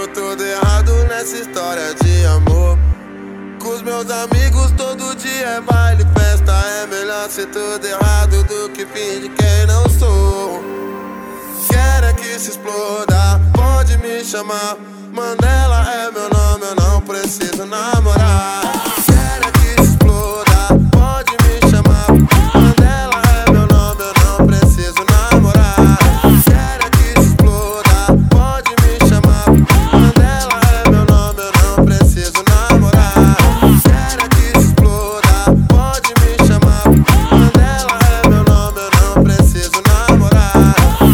Tô todo errado nessa história de amor. Com os meus amigos todo dia é baile, festa. É melhor ser tudo errado do que fingir quem não sou. Quero é que se exploda, pode me chamar. Mandela é meu nome, eu não preciso namorar. Quero é que se exploda, pode me chamar. Mandela é meu nome, eu não preciso namorar. Quero é que se exploda, pode me chamar. Mandela é meu nome, eu não preciso namorar. Quero é que se exploda, pode me chamar. Mandela é meu nome, eu não preciso namorar.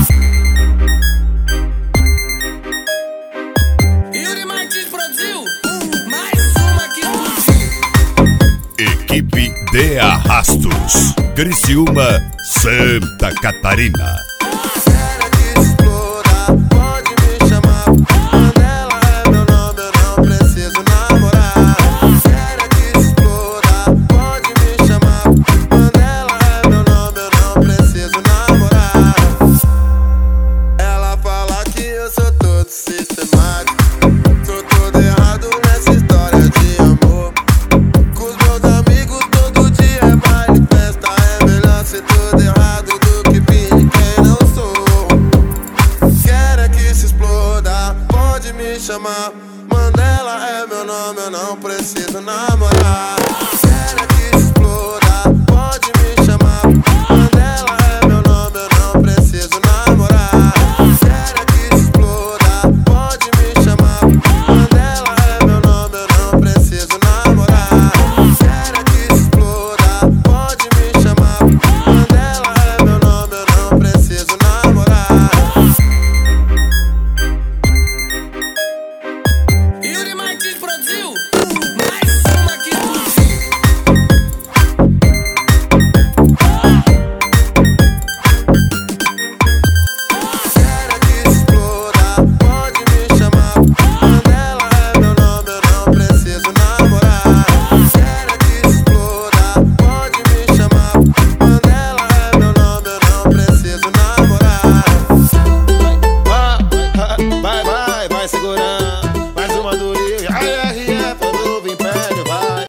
Yuri Martins produziu mais uma que explodiu. Equipe de Arrastos, Criciúma, Santa Catarina. Quero que se exploda, pode me chamar. Mandela é meu nome, eu não preciso namorar. Quero que se exploda, pode me chamar. Mandela é meu nome, eu não preciso namorar. Ela fala que eu sou todo sistemático. Tô todo errado nessa história de amor. Com os meus amigos todo dia é baile, festa. É melhor ser tudo errado do que fingir quem não sou. Quero é que se exploda, pode me chamar. Mandela é meu nome, eu não preciso namorar.